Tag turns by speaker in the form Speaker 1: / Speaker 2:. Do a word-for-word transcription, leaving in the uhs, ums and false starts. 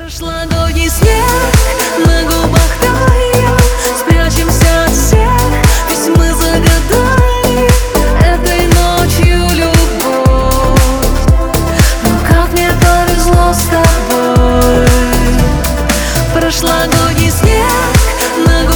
Speaker 1: Прошлогодний снег на губах тает, спрячемся от всех, ведь мы загадали этой ночью любовь. Но как мне повезло с тобой. Прошлогодний снег на губах